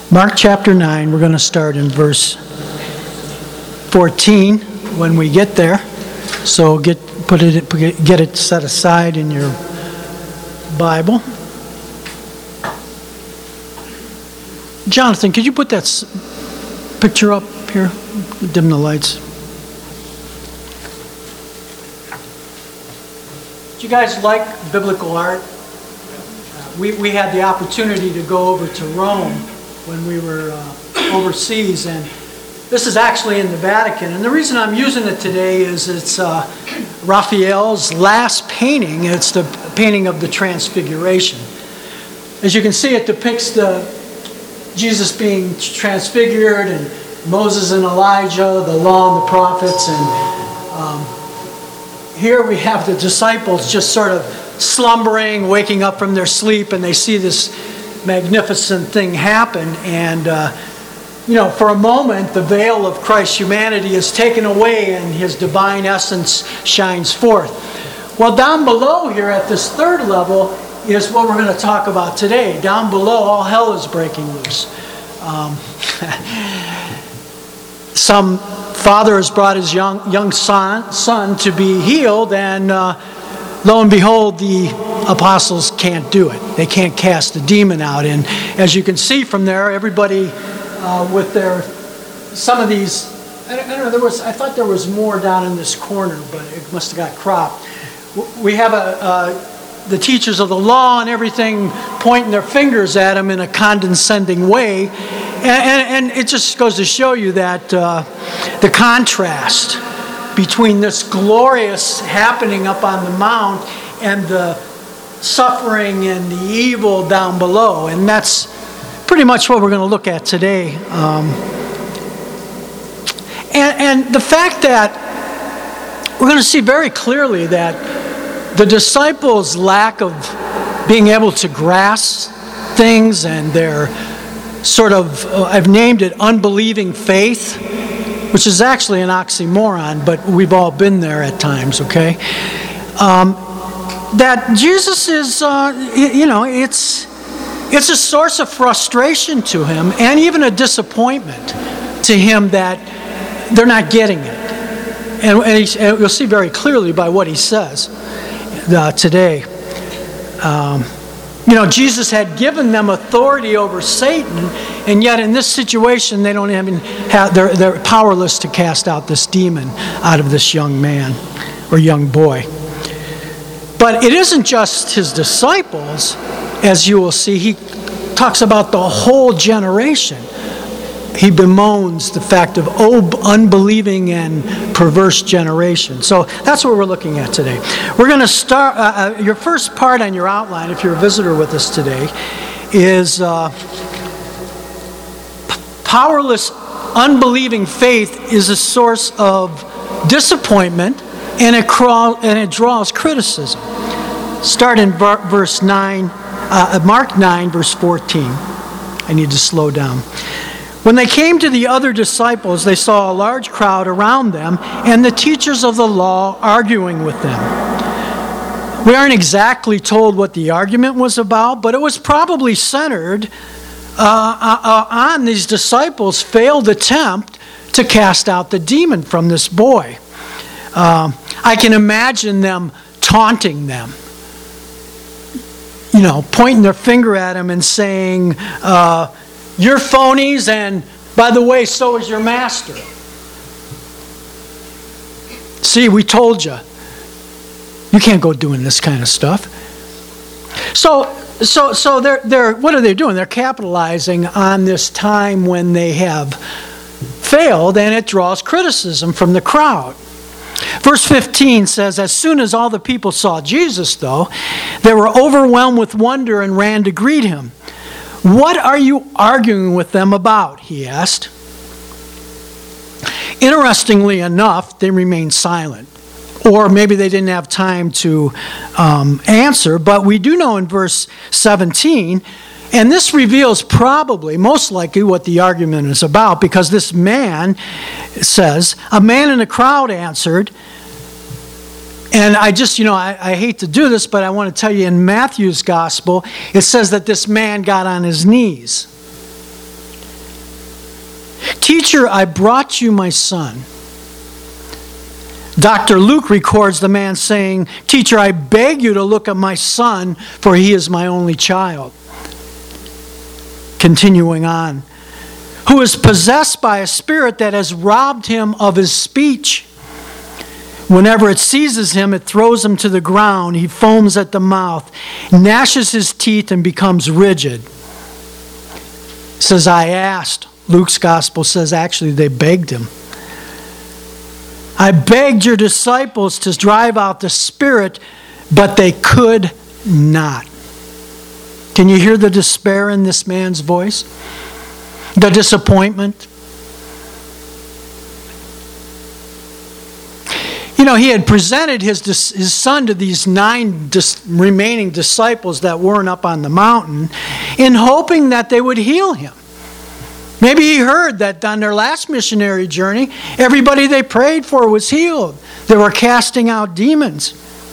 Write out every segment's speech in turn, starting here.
Mark chapter 9, we're going to start in verse 14 when we get there. So get it set aside in your Bible. Jonathan, could you put that picture up here? Dim the lights. Do you guys like biblical art? We had the opportunity to go over to Rome when we were overseas, and this is actually in the Vatican. And the reason I'm using it today is it's Raphael's last painting. It's the painting of the Transfiguration. As you can see, it depicts Jesus being transfigured, and Moses and Elijah, the law and the prophets, and here we have the disciples just sort of slumbering, waking up from their sleep, and they see this magnificent thing happen. And, for a moment, the veil of Christ's humanity is taken away and his divine essence shines forth. Well, down below here at this third level is what we're going to talk about today. Down below, all hell is breaking loose. Some father has brought his young son to be healed, and lo and behold, the apostles can't do it. They can't cast the demon out. And as you can see from there, everybody with some of these, I don't know, I thought there was more down in this corner, but it must have got cropped. We have the teachers of the law and everything pointing their fingers at him in a condescending way. And it just goes to show you that the contrast between this glorious happening up on the mount and the suffering and the evil down below. And that's pretty much what we're going to look at today. And the fact that we're going to see very clearly that the disciples' lack of being able to grasp things and their sort of, I've named it unbelieving faith, which is actually an oxymoron, but we've all been there at times, okay? That Jesus is, it's a source of frustration to him and even a disappointment to him that they're not getting it. And you'll see very clearly by what he says today. Jesus had given them authority over Satan, and yet in this situation they don't even have, they're powerless to cast out this demon out of this young man or young boy. But it isn't just his disciples, as you will see. He talks about the whole generation. He bemoans the fact of unbelieving and perverse generation. So that's what we're looking at today. We're going to start, your first part on your outline, if you're a visitor with us today, is powerless, unbelieving faith is a source of disappointment, and it draws criticism. Start in verse 9, Mark 9, verse 14. I need to slow down. When they came to the other disciples, they saw a large crowd around them and the teachers of the law arguing with them. We aren't exactly told what the argument was about, but it was probably centered on these disciples' failed attempt to cast out the demon from this boy. I can imagine them taunting them, pointing their finger at him and saying, "You're phonies, and by the way, so is your master. See, we told you. You can't go doing this kind of stuff." So they're what are they doing? They're capitalizing on this time when they have failed, and it draws criticism from the crowd. Verse 15 says, "As soon as all the people saw Jesus, though, they were overwhelmed with wonder and ran to greet him. 'What are you arguing with them about?' he asked. Interestingly enough, they remained silent. Or maybe they didn't have time to answer, but we do know in verse 17, and this reveals probably, most likely, what the argument is about, because this man says, "A man in the crowd answered," and I hate to do this, but I want to tell you in Matthew's gospel, it says that this man got on his knees. "Teacher, I brought you my son." Dr. Luke records the man saying, "Teacher, I beg you to look at my son, for he is my only child." Continuing on, "Who is possessed by a spirit that has robbed him of his speech. Whenever it seizes him, it throws him to the ground. He foams at the mouth, gnashes his teeth, and becomes rigid." It says, "I asked." Luke's gospel says actually they begged him. "I begged your disciples to drive out the spirit, but they could not." Can you hear the despair in this man's voice? The disappointment? You know, he had presented his son to these 9 remaining disciples that weren't up on the mountain in hoping that they would heal him. Maybe he heard that on their last missionary journey, everybody they prayed for was healed. They were casting out demons.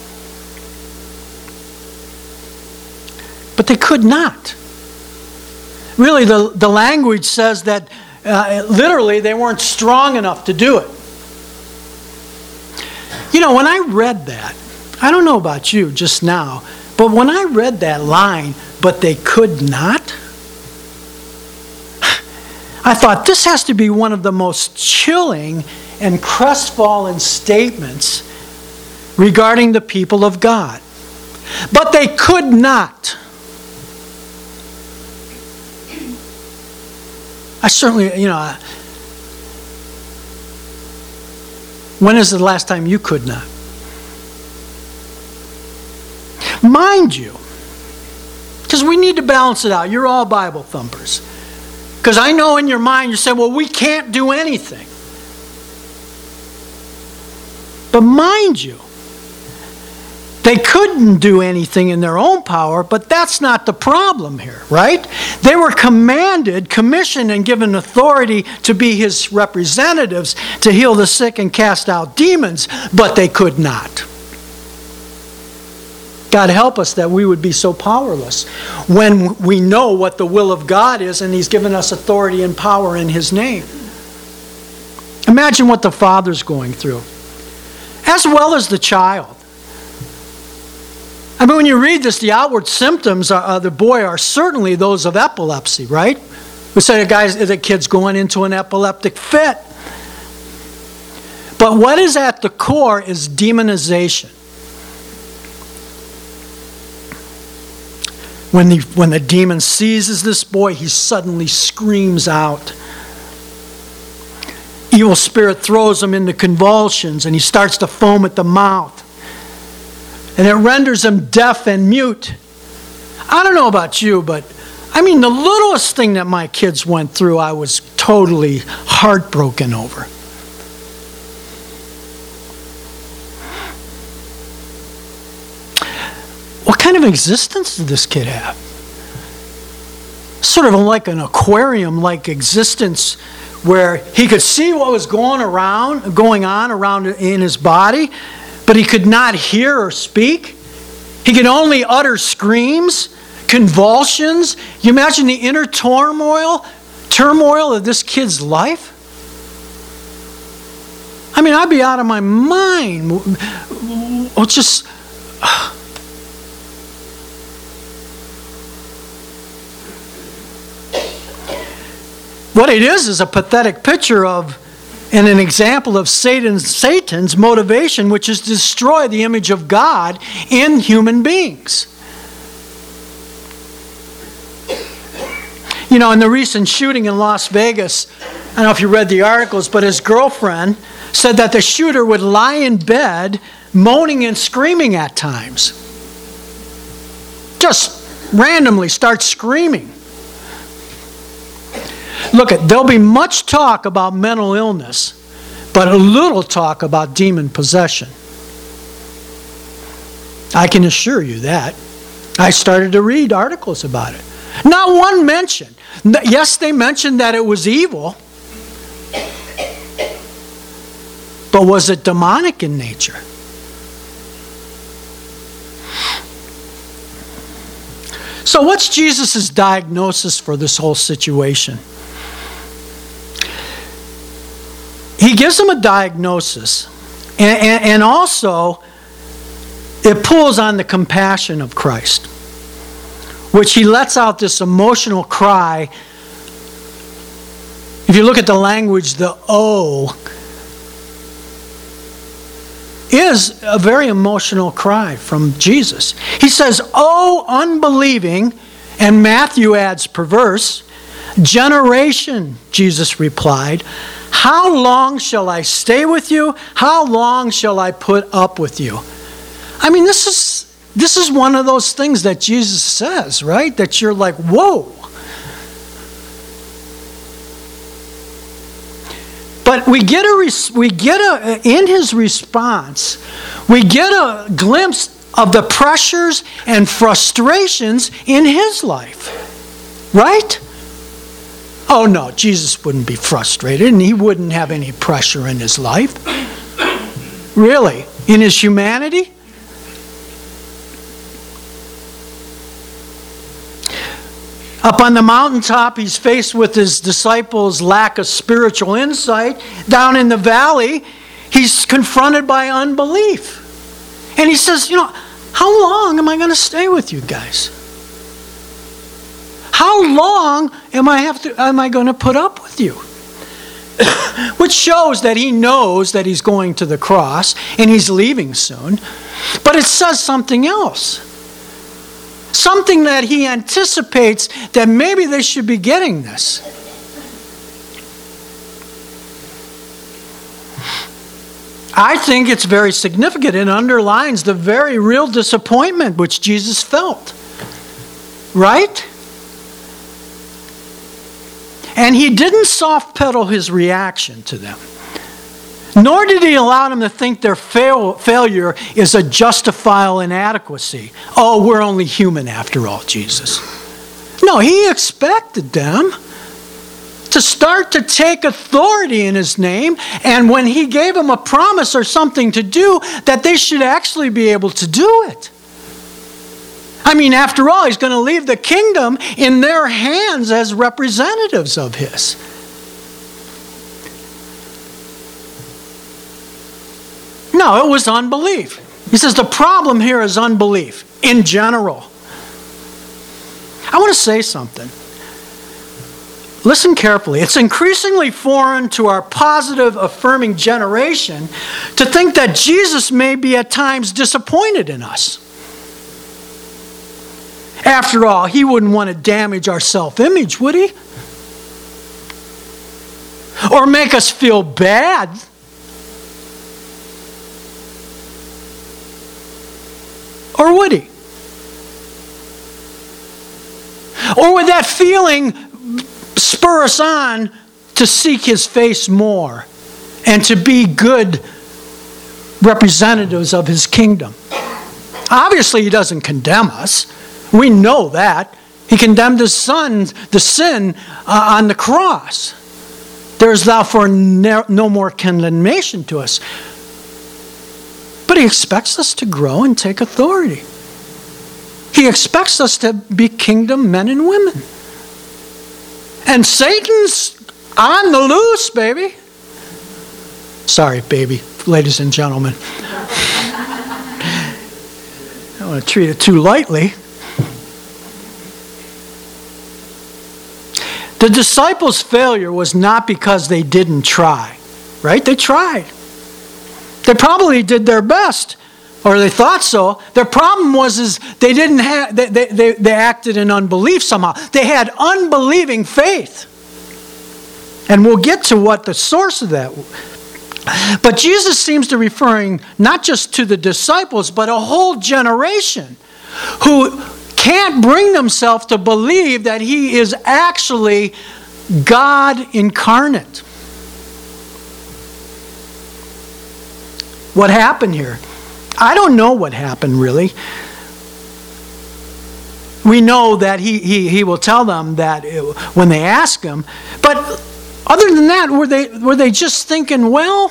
But they could not. Really, the language says that literally they weren't strong enough to do it. You know, when I read that, I don't know about you just now, but when I read that line, "but they could not," I thought this has to be one of the most chilling and crestfallen statements regarding the people of God. But they could not. I certainly, when is the last time you could not? Mind you, because we need to balance it out. You're all Bible thumpers. Because I know in your mind you say, well, we can't do anything. But mind you, they couldn't do anything in their own power, but that's not the problem here, right? They were commanded, commissioned, and given authority to be his representatives to heal the sick and cast out demons, but they could not. God help us that we would be so powerless when we know what the will of God is and he's given us authority and power in his name. Imagine what the father's going through, as well as the child. I mean, when you read this, the outward symptoms of the boy are certainly those of epilepsy, right? We say the kid's going into an epileptic fit. But what is at the core is demonization. When the demon seizes this boy, he suddenly screams out. Evil spirit throws him into convulsions and he starts to foam at the mouth. And it renders him deaf and mute. I don't know about you, but I mean, the littlest thing that my kids went through, I was totally heartbroken over. What kind of existence did this kid have? Sort of like an aquarium-like existence where he could see what was going on around in his body, but he could not hear or speak. He could only utter screams, convulsions. You imagine the inner turmoil of this kid's life? I mean, I'd be out of my mind. What it is a pathetic picture of and an example of Satan's motivation, which is to destroy the image of God in human beings. You know, in the recent shooting in Las Vegas, I don't know if you read the articles, but his girlfriend said that the shooter would lie in bed moaning and screaming at times. Just randomly start screaming. Look, there'll be much talk about mental illness, but a little talk about demon possession. I can assure you that. I started to read articles about it. Not one mention. Yes, they mentioned that it was evil, but was it demonic in nature? So what's Jesus' diagnosis for this whole situation? he gives them a diagnosis, and also it pulls on the compassion of Christ, which he lets out this emotional cry. If you look at the language, the "oh" is a very emotional cry from Jesus. He says, "Oh, unbelieving," and Matthew adds perverse, "generation," Jesus replied, "how long shall I stay with you? How long shall I put up with you?" I mean, this is one of those things that Jesus says, right? That you're like, whoa. But we get in his response, we get a glimpse of the pressures and frustrations in his life, right? Oh no, Jesus wouldn't be frustrated, and he wouldn't have any pressure in his life. Really? In his humanity? Up on the mountaintop, he's faced with his disciples' lack of spiritual insight. Down in the valley, he's confronted by unbelief. And he says, how long am I going to stay with you guys? How long am I going to put up with you? Which shows that he knows that he's going to the cross and he's leaving soon. But it says something else. Something that he anticipates that maybe they should be getting this. I think it's very significant. It underlines the very real disappointment which Jesus felt. Right? And he didn't soft pedal his reaction to them. Nor did he allow them to think their failure is a justifiable inadequacy. Oh, we're only human after all, Jesus. No, he expected them to start to take authority in his name, and when he gave them a promise or something to do, that they should actually be able to do it. I mean, after all, he's going to leave the kingdom in their hands as representatives of his. No, it was unbelief. He says the problem here is unbelief in general. I want to say something. Listen carefully. It's increasingly foreign to our positive, affirming generation to think that Jesus may be at times disappointed in us. After all, he wouldn't want to damage our self-image, would he? Or make us feel bad. Or would he? Or would that feeling spur us on to seek his face more and to be good representatives of his kingdom? Obviously, he doesn't condemn us. We know that. He condemned his son, the sin, on the cross. There is therefore no more condemnation to us. But he expects us to grow and take authority. He expects us to be kingdom men and women. And Satan's on the loose, baby. Sorry, baby, ladies and gentlemen. I don't want to treat it too lightly. The disciples' failure was not because they didn't try, right? They tried. They probably did their best, or they thought so. Their problem was they didn't have. They acted in unbelief somehow. They had unbelieving faith, and we'll get to what the source of that. But Jesus seems to be referring not just to the disciples, but a whole generation who can't bring themselves to believe that he is actually God incarnate. What happened here? I don't know what happened really. We know that he will tell them that when they ask him. But other than that, were they just thinking, well,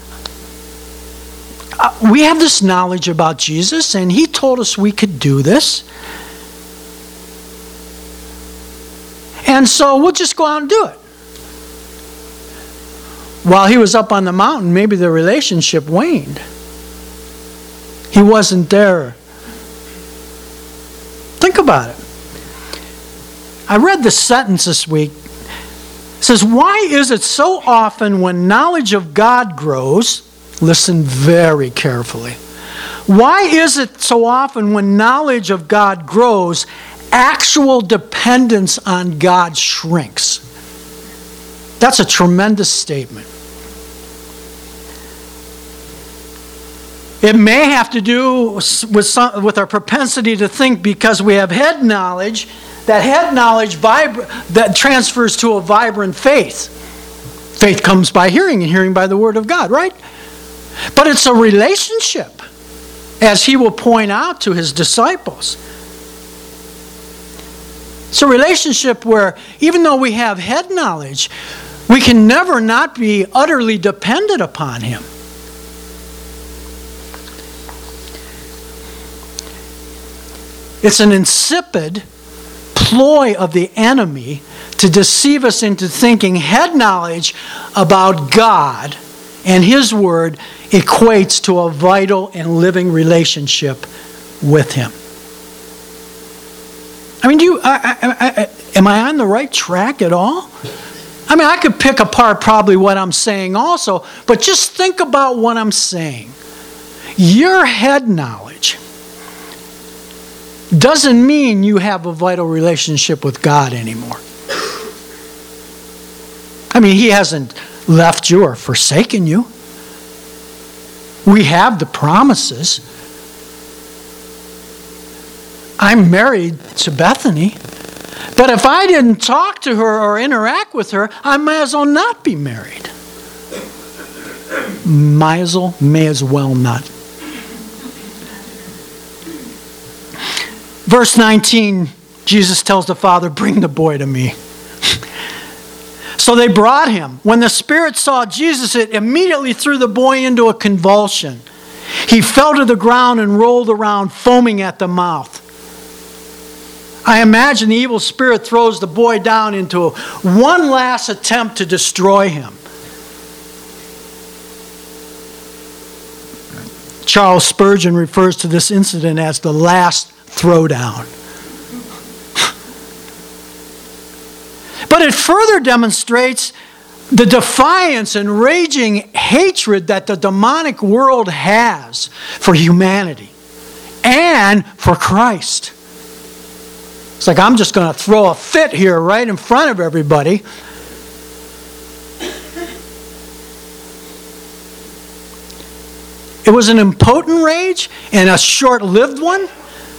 we have this knowledge about Jesus and he told us we could do this. And so we'll just go out and do it. while he was up on the mountain, maybe the relationship waned. He wasn't there. Think about it. I read this sentence this week. It says, why is it so often when knowledge of God grows, listen very carefully, why is it so often when knowledge of God grows, actual dependence on God shrinks? That's a tremendous statement. It may have to do with our propensity to think because we have head knowledge. That head knowledge that transfers to a vibrant faith. Faith comes by hearing, and hearing by the Word of God, right? But it's a relationship, as he will point out to his disciples. It's a relationship where, even though we have head knowledge, we can never not be utterly dependent upon him. It's an insipid ploy of the enemy to deceive us into thinking head knowledge about God and his word equates to a vital and living relationship with him. I mean, am I on the right track at all? I mean, I could pick apart probably what I'm saying also, but just think about what I'm saying. Your head knowledge doesn't mean you have a vital relationship with God anymore. I mean, he hasn't left you or forsaken you. We have the promises. I'm married to Bethany, but if I didn't talk to her or interact with her, I may as well not be married. May as well not. Verse 19, Jesus tells the Father, bring the boy to me. So they brought him. When the spirit saw Jesus, it immediately threw the boy into a convulsion. He fell to the ground and rolled around, foaming at the mouth. I imagine the evil spirit throws the boy down into one last attempt to destroy him. Charles Spurgeon refers to this incident as the last throwdown. But it further demonstrates the defiance and raging hatred that the demonic world has for humanity and for Christ. It's like, I'm just going to throw a fit here right in front of everybody. It was an impotent rage and a short-lived one,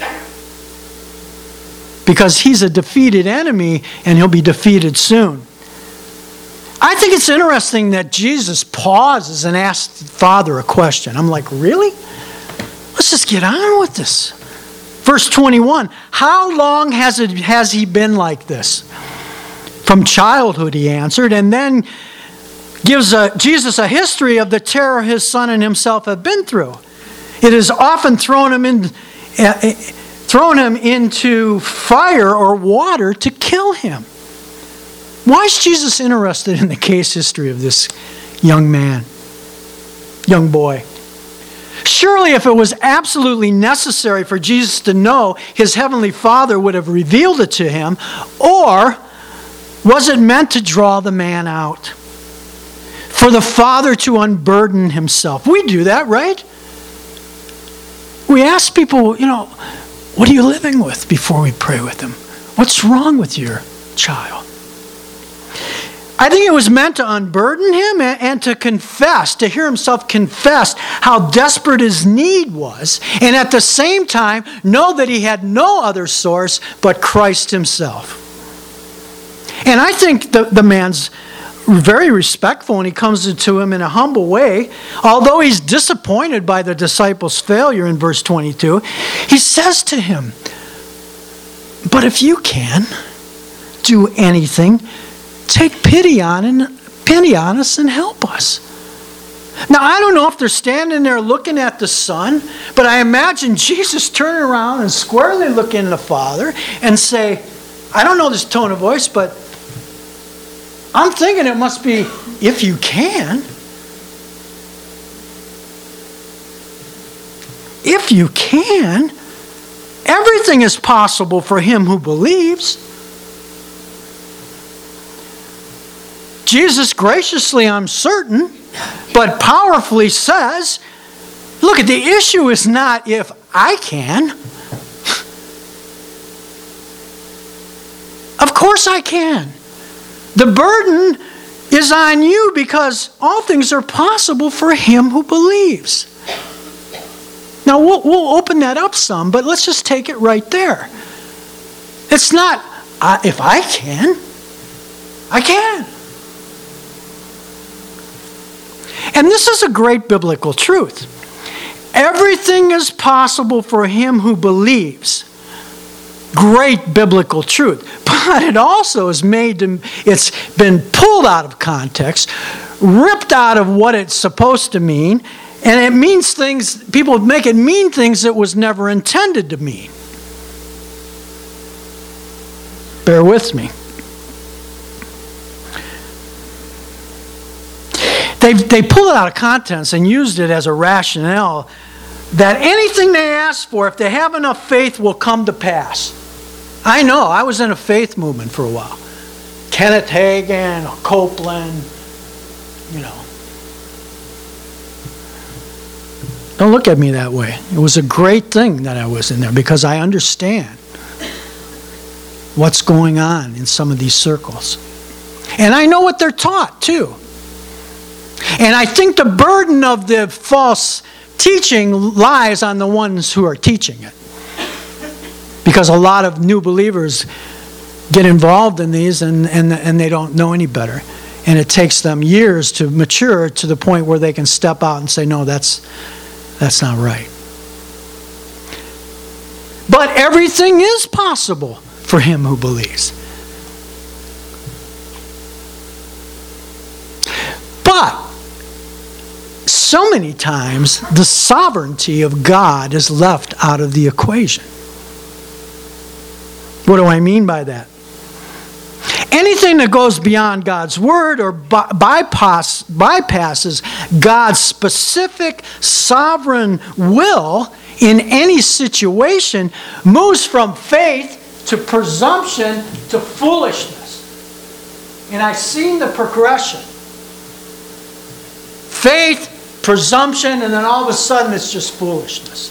because he's a defeated enemy and he'll be defeated soon. I think it's interesting that Jesus pauses and asks the Father a question. I'm like, really? Let's just get on with this. Verse 21, how long has he been like this? From childhood, he answered, and then gives Jesus a history of the terror his son and himself have been through. It has often thrown him into fire or water to kill him. Why is Jesus interested in the case history of this young boy? Surely if it was absolutely necessary for Jesus to know, his heavenly Father would have revealed it to him, or was it meant to draw the man out? For the Father to unburden himself. We do that, right? We ask people, what are you living with before we pray with them? What's wrong with your child? I think it was meant to unburden him and to confess, to hear himself confess how desperate his need was, and at the same time know that he had no other source but Christ himself. And I think the man's very respectful, and he comes to him in a humble way. Although he's disappointed by the disciples' failure in verse 22, he says to him, but if you can do anything, take pity on us and help us. Now, I don't know if they're standing there looking at the Son, but I imagine Jesus turning around and squarely looking at the Father and say, I don't know this tone of voice, but I'm thinking it must be, if you can. If you can, everything is possible for him who believes. Jesus graciously, I'm certain, but powerfully says, look, the issue is not if I can. Of course I can. The burden is on you because all things are possible for him who believes. Now we'll open that up some, but let's just take it right there. It's not, if I can, I can. And this is a great biblical truth. Everything is possible for him who believes. Great biblical truth. But it also is it's been pulled out of context, ripped out of what it's supposed to mean, and it means things, people make it mean things it was never intended to mean. Bear with me. They pulled it out of context and used it as a rationale that anything they ask for, if they have enough faith, will come to pass. I know, I was in a faith movement for a while. Kenneth Hagin, Copeland, Don't look at me that way. It was a great thing that I was in there because I understand what's going on in some of these circles. And I know what they're taught too. And I think the burden of the false teaching lies on the ones who are teaching it. Because a lot of new believers get involved in these and they don't know any better. And it takes them years to mature to the point where they can step out and say, no, that's not right. But everything is possible for him who believes. But so many times the sovereignty of God is left out of the equation. What do I mean by that? Anything that goes beyond God's word or bypasses God's specific sovereign will in any situation moves from faith to presumption to foolishness. And I've seen the progression. Faith, presumption, and then all of a sudden it's just foolishness.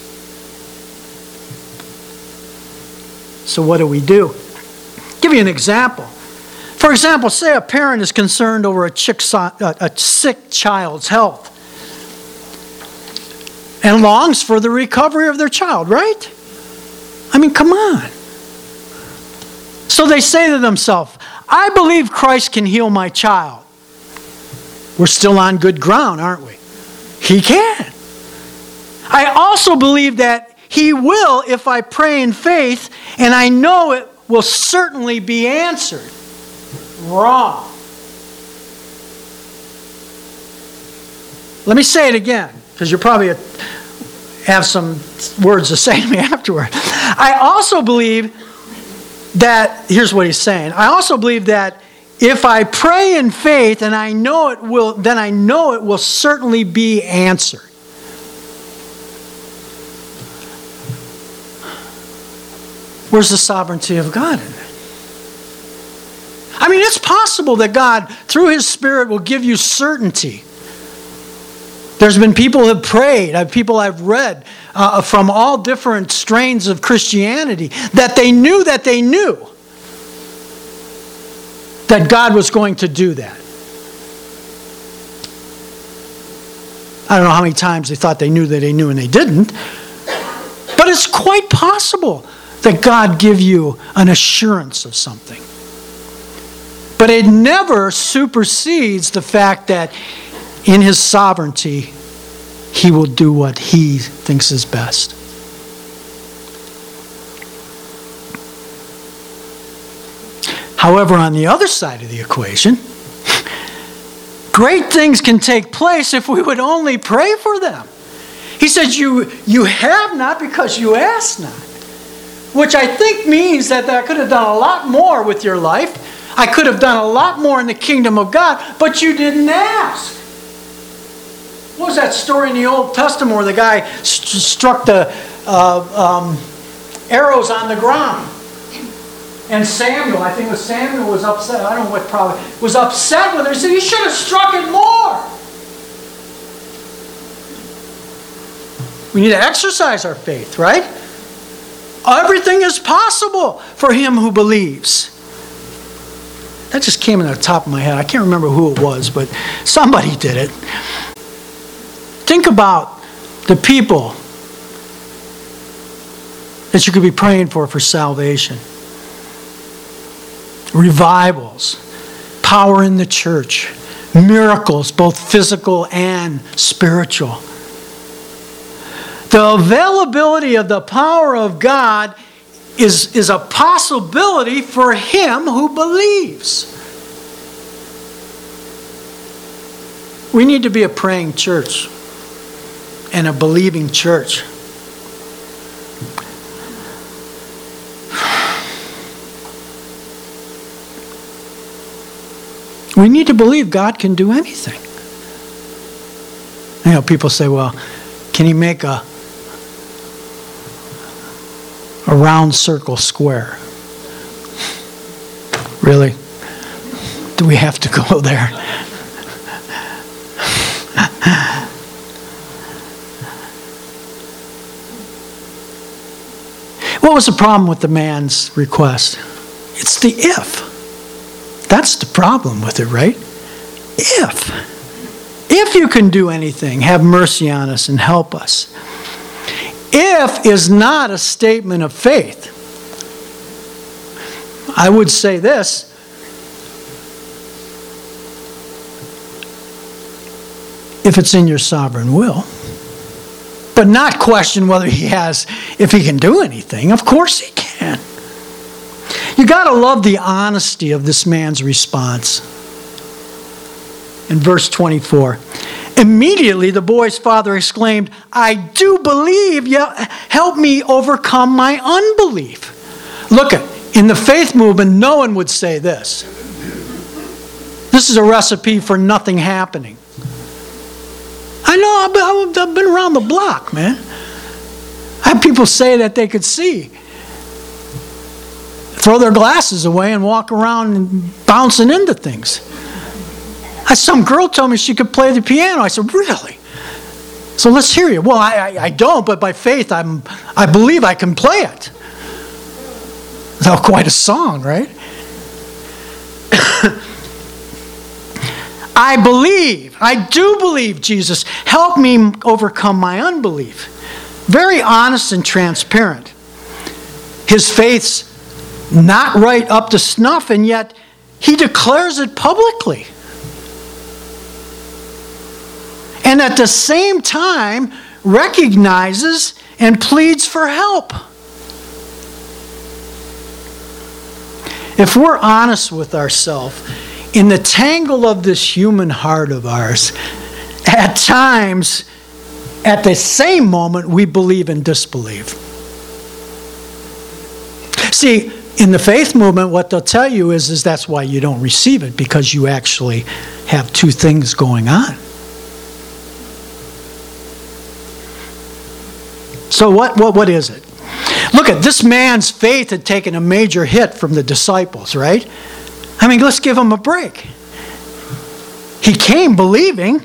So what do we do? I'll give you an example. For example, say a parent is concerned over a sick child's health and longs for the recovery of their child, right? I mean, come on. So they say to themselves, I believe Christ can heal my child. We're still on good ground, aren't we? He can. I also believe that He will if I pray in faith, and I know it will certainly be answered. Wrong. Let me say it again, because you'll probably have some words to say to me afterward. I also believe that, here's what he's saying, I also believe that if I pray in faith and I know it will, then I know it will certainly be answered. Where's the sovereignty of God in that? I mean, it's possible that God, through His Spirit, will give you certainty. There's been people who have prayed, people I've read from all different strains of Christianity, that they knew that God was going to do that. I don't know how many times they thought they knew that they knew and they didn't. But it's quite possible that God give you an assurance of something. But it never supersedes the fact that in His sovereignty, He will do what He thinks is best. However, on the other side of the equation, great things can take place if we would only pray for them. He says, you have not because you ask not. Which I think means that I could have done a lot more with your life. I could have done a lot more in the kingdom of God, but you didn't ask. What was that story in the Old Testament where the guy struck the arrows on the ground? And Samuel, I think it was Samuel, was upset. I don't know what probably was upset with her. He said, "You should have struck it more." We need to exercise our faith, right? Everything is possible for him who believes. That just came in the top of my head. I can't remember who it was, but somebody did it. Think about the people that you could be praying for salvation. Revivals, power in the church, miracles, both physical and spiritual. The availability of the power of God is a possibility for him who believes. We need to be a praying church and a believing church. We need to believe God can do anything. You know, people say, well, can he make a round circle square? Really? Do we have to go there? What was the problem with the man's request? It's the if. That's the problem with it, right? If you can do anything, have mercy on us and help us. If is not a statement of faith. I would say this. If it's in your sovereign will. But not question whether if he can do anything. Of course he can. You got to love the honesty of this man's response. In verse 24, immediately the boy's father exclaimed, "I do believe, help me overcome my unbelief." Look, in the faith movement, no one would say this. This is a recipe for nothing happening. I know, I've been around the block, man. I have people say that they could see. Throw their glasses away and walk around and bouncing into things. Some girl told me she could play the piano. I said, "Really? So let's hear you." "Well, I don't, but by faith I believe I can play it." Oh, quite a song, right? I do believe, Jesus. Help me overcome my unbelief. Very honest and transparent. His faith's not right up to snuff, and yet he declares it publicly. And at the same time, recognizes and pleads for help. If we're honest with ourselves, in the tangle of this human heart of ours, at times, at the same moment, we believe and disbelieve. See, in the faith movement, what they'll tell you is that's why you don't receive it, because you actually have two things going on. So what is it? Look at this man's faith had taken a major hit from the disciples, right? I mean, let's give him a break. He came believing,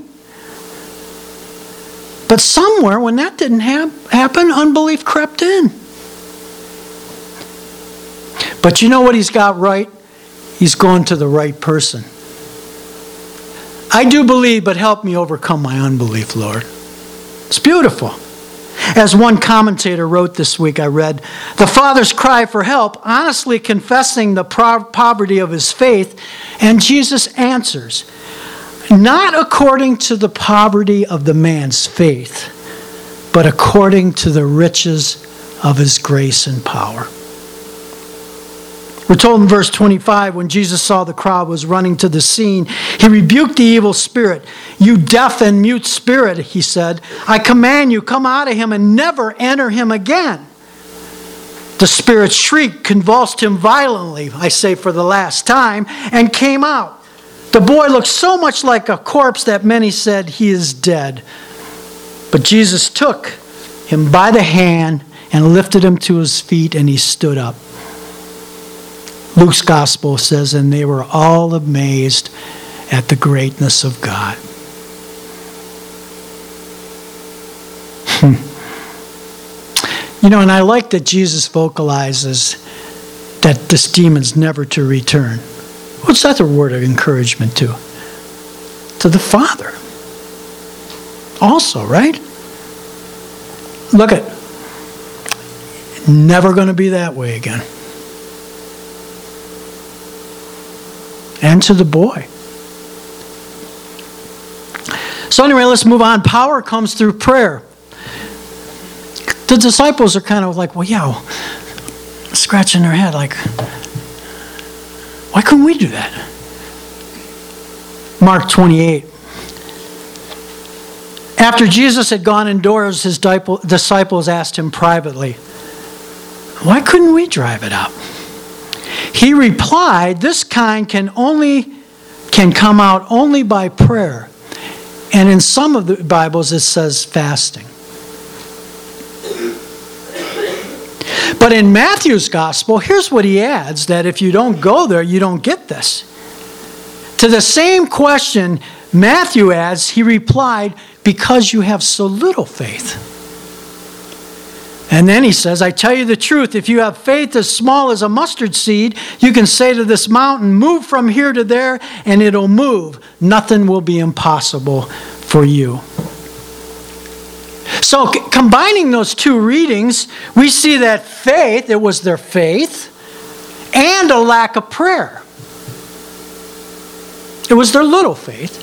but somewhere when that didn't happen, unbelief crept in. But you know what he's got right? He's going to the right person. I do believe, but help me overcome my unbelief, Lord. It's beautiful. As one commentator wrote this week, I read, the father's cry for help, honestly confessing the poverty of his faith, and Jesus answers, not according to the poverty of the man's faith, but according to the riches of his grace and power. We're told in verse 25, when Jesus saw the crowd was running to the scene, he rebuked the evil spirit. "You deaf and mute spirit," he said, "I command you, come out of him and never enter him again." The spirit shrieked, convulsed him violently, I say for the last time, and came out. The boy looked so much like a corpse that many said, he is dead. But Jesus took him by the hand and lifted him to his feet, and he stood up. Luke's gospel says, and they were all amazed at the greatness of God. And I like that Jesus vocalizes that this demon's never to return. What's that a word of encouragement to? To the Father. Also, right? Look at, never going to be that way again. And to the boy. So anyway, let's move on. Power comes through prayer. The disciples are kind of like, well, yeah, scratching their head like, why couldn't we do that? Mark 28. After Jesus had gone indoors, his disciples asked him privately, why couldn't we drive it out? He replied, this kind can come out only by prayer. And in some of the Bibles it says fasting. But in Matthew's gospel, here's what he adds, that if you don't go there, you don't get this. To the same question, Matthew adds, he replied, because you have so little faith. And then he says, I tell you the truth, if you have faith as small as a mustard seed, you can say to this mountain, move from here to there, and it'll move. Nothing will be impossible for you. So combining those two readings, we see that faith, it was their faith, and a lack of prayer. It was their little faith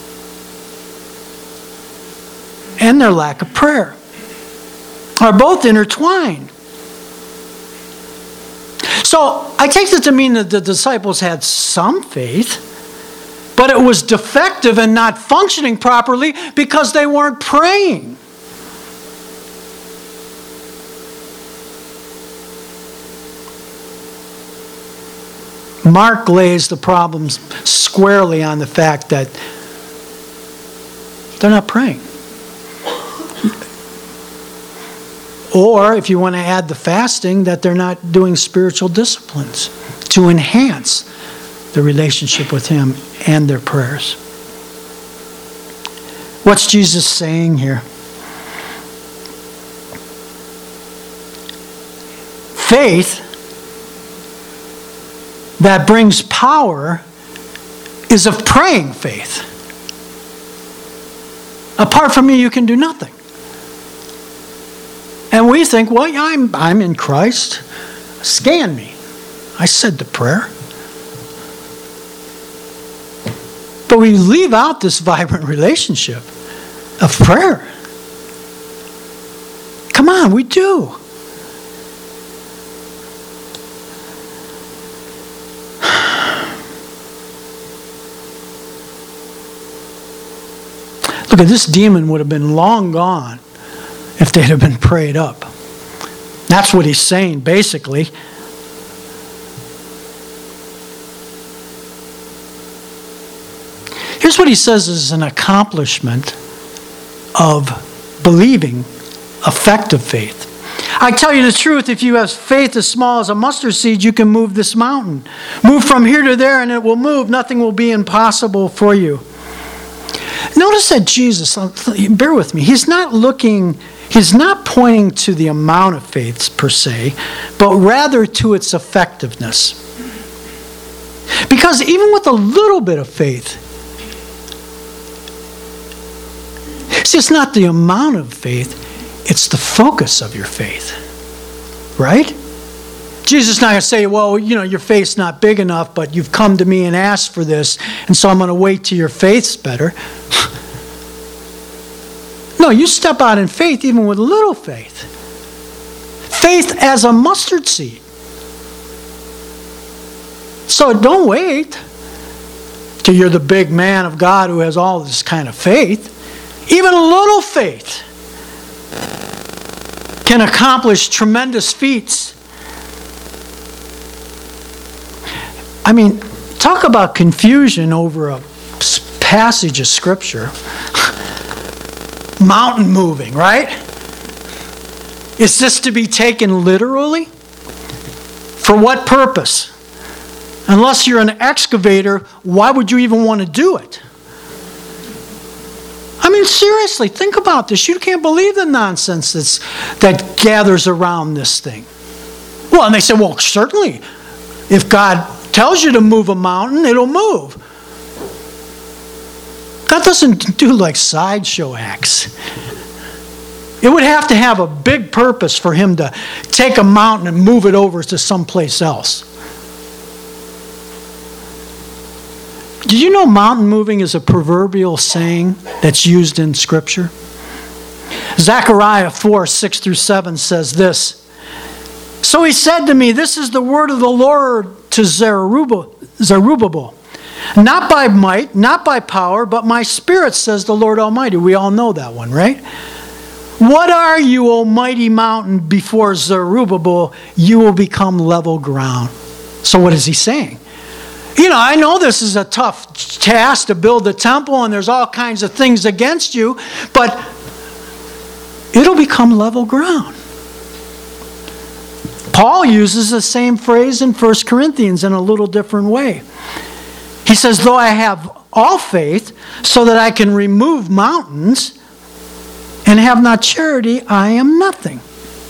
and their lack of prayer are both intertwined. So I take this to mean that the disciples had some faith, but it was defective and not functioning properly because they weren't praying. Mark lays the problems squarely on the fact that they're not praying. Or, if you want to add the fasting, that they're not doing spiritual disciplines to enhance the relationship with Him and their prayers. What's Jesus saying here? Faith that brings power is of praying faith. Apart from me, you can do nothing. And we think, well, yeah, I'm in Christ. Scan me. I said the prayer. But we leave out this vibrant relationship of prayer. Come on, we do. Look, this demon would have been long gone if they'd have been prayed up. That's what he's saying, basically. Here's what he says is an accomplishment of believing effective faith. I tell you the truth, if you have faith as small as a mustard seed, you can move this mountain. Move from here to there and it will move. Nothing will be impossible for you. Notice that Jesus, bear with me, he's not pointing to the amount of faith per se, but rather to its effectiveness. Because even with a little bit of faith, see, it's not the amount of faith, it's the focus of your faith. Right? Jesus is not going to say, well, your faith's not big enough, but you've come to me and asked for this, and so I'm going to wait till your faith's better. No, you step out in faith even with little faith. Faith as a mustard seed. So don't wait till you're the big man of God who has all this kind of faith. Even a little faith can accomplish tremendous feats I mean, talk about confusion over a passage of Scripture. Mountain moving, right? Is this to be taken literally? For what purpose? Unless you're an excavator, why would you even want to do it? I mean, seriously, think about this. You can't believe the nonsense that gathers around this thing. Well, and they say, well, certainly, if God tells you to move a mountain, it'll move. God doesn't do like sideshow acts. It would have to have a big purpose for him to take a mountain and move it over to someplace else. Did you know mountain moving is a proverbial saying that's used in Scripture? Zechariah 4:6-7 says this. So he said to me, this is the word of the Lord to Zerubbabel. Not by might, not by power, but my spirit, says the Lord Almighty. We all know that one, right? What are you, O mighty mountain? Before Zerubbabel, you will become level ground. So what is he saying? You know, I know this is a tough task to build the temple and there's all kinds of things against you, but it'll become level ground. Paul uses the same phrase in 1 Corinthians in a little different way. He says, though I have all faith so that I can remove mountains and have not charity, I am nothing.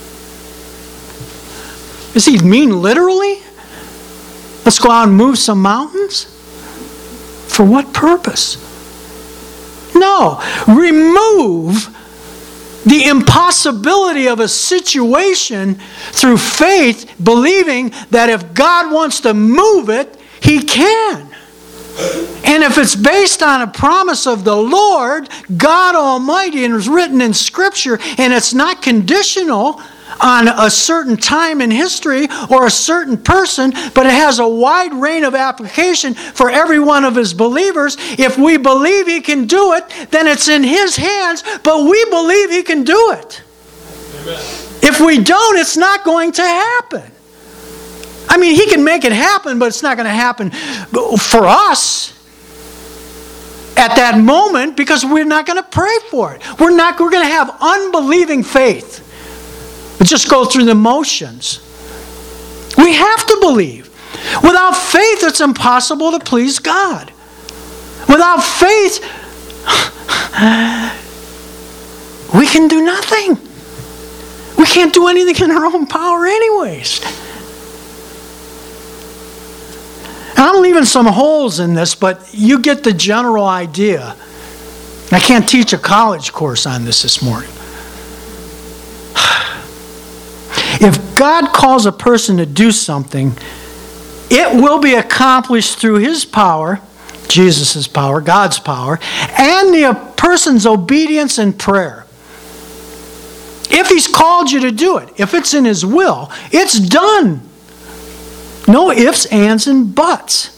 Does he mean literally? Let's go out and move some mountains? For what purpose? No. Remove the impossibility of a situation through faith, believing that if God wants to move it, he can. And if it's based on a promise of the Lord, God Almighty, and it's written in Scripture, and it's not conditional on a certain time in history or a certain person, but it has a wide range of application for every one of his believers. If we believe he can do it, then it's in his hands, but we believe he can do it. Amen. If we don't, it's not going to happen. I mean, he can make it happen, but it's not going to happen for us at that moment because we're not going to pray for it. We're going to have unbelieving faith. We just go through the motions. We have to believe. Without faith, it's impossible to please God. Without faith, we can do nothing. We can't do anything in our own power anyways. And I'm leaving some holes in this, but you get the general idea. I can't teach a college course on this morning. If God calls a person to do something, it will be accomplished through his power, Jesus' power, God's power, and the person's obedience and prayer. If he's called you to do it, if it's in his will, it's done. No ifs, ands, and buts.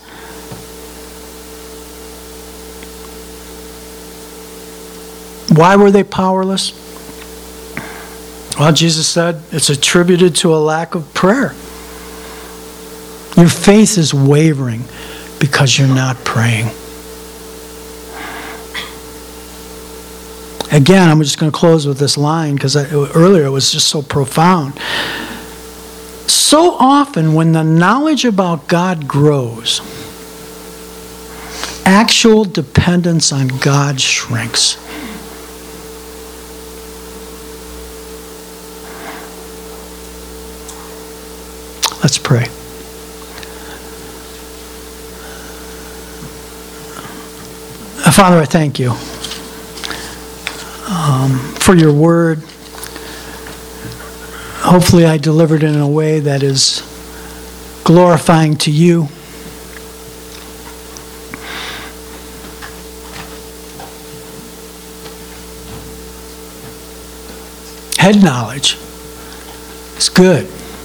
Why were they powerless? Well, Jesus said it's attributed to a lack of prayer. Your faith is wavering because you're not praying. Again, I'm just going to close with this line because earlier it was just so profound. So often when the knowledge about God grows, actual dependence on God shrinks. Let's pray. Father, I thank you for your word. Hopefully I delivered it in a way that is glorifying to you. Head knowledge is good.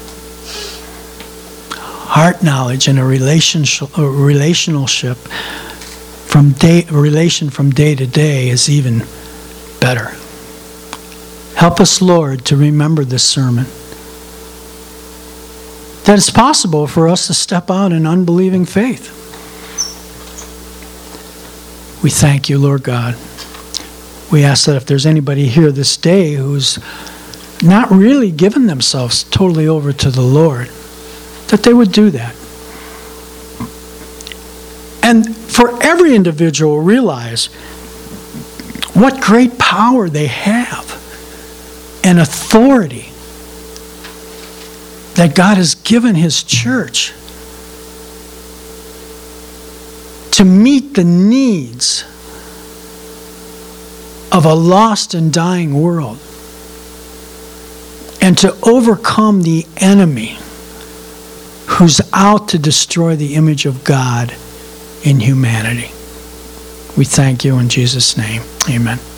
Heart knowledge and a relationship from day to day is even better. Help us, Lord, to remember this sermon. that it's possible for us to step out in unbelieving faith. We thank you, Lord God. We ask that if there's anybody here this day who's not really given themselves totally over to the Lord, that they would do that. And for every individual, realize what great power they have and authority that God has given His church to meet the needs of a lost and dying world and to overcome the enemy who's out to destroy the image of God in humanity. We thank you in Jesus' name. Amen.